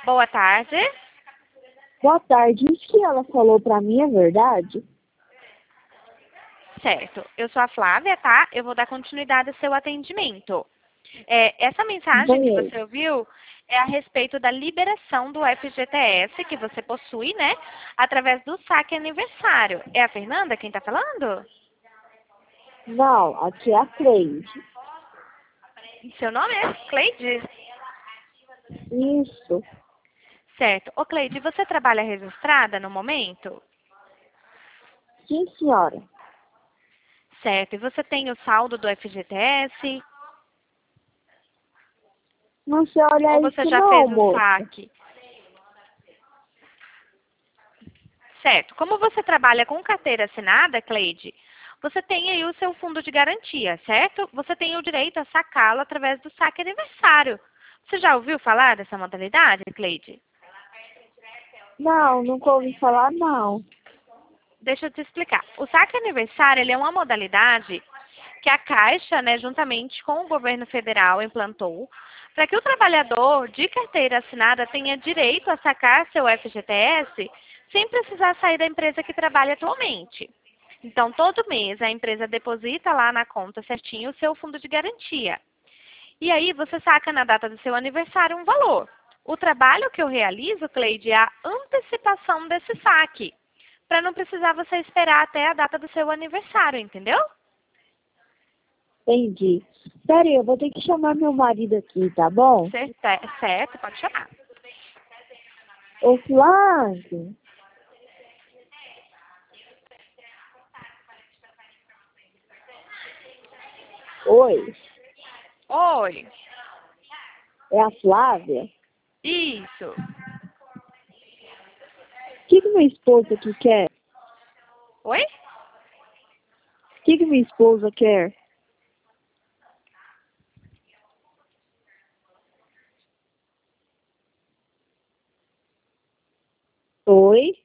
Boa tarde. Boa tarde. Isso que ela falou pra mim é verdade? Certo. Eu sou a Flávia, tá? Eu vou dar continuidade ao seu atendimento. Essa mensagem que Banheiro. você ouviu é a respeito da liberação do FGTS que você possui, né? Através do saque aniversário. É a Fernanda quem está falando? Não, aqui é a Cleide. Seu nome é Cleide? Isso. Certo. Ô, Cleide, você trabalha registrada no momento? Sim, senhora. Certo. E você tem o saldo do FGTS? Não sei Ou olhar você isso já não, fez o moça. saque? Certo. Como você trabalha com carteira assinada, Cleide, você tem aí o seu fundo de garantia, certo? Você tem o direito a sacá-lo através do saque aniversário. Você já ouviu falar dessa modalidade, Cleide? Não, nunca ouvi falar, não. Deixa eu te explicar. O saque aniversário, ele é uma modalidade que a Caixa, né, juntamente com o governo federal, implantou para que o trabalhador de carteira assinada tenha direito a sacar seu FGTS sem precisar sair da empresa que trabalha atualmente. Então, todo mês a empresa deposita lá na conta certinho o seu fundo de garantia. E aí você saca na data do seu aniversário um valor. O trabalho que eu realizo, Cleide, é a antecipação desse saque, para não precisar você esperar até a data do seu aniversário, entendeu? Entendi. Pera aí, eu vou ter que chamar meu marido aqui, tá bom? Certo, pode chamar. Ô, Flávio. Oi, Oi, é a Flávia? O isso. que minha esposa aqui quer? Oi? O que minha esposa quer? Oi?